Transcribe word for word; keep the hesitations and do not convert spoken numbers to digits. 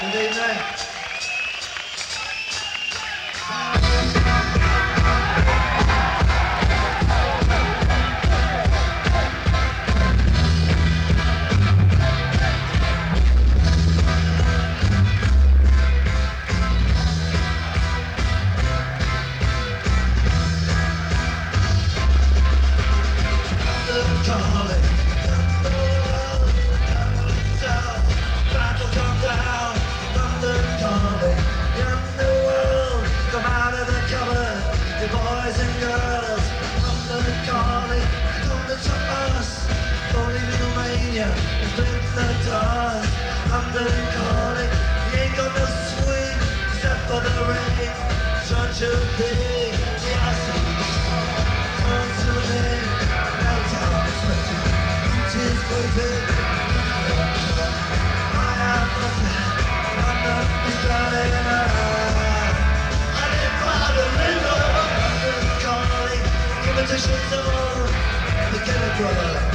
Good evening. Boys and girls, London calling, come to us. Only Romania has been the dust. London calling, he ain't got no swing except for the rain. Such a thing, yes. Come to me, no time expected. It is waiting. I have nothing, London is drowning. Competition's on, the Kennedy brother.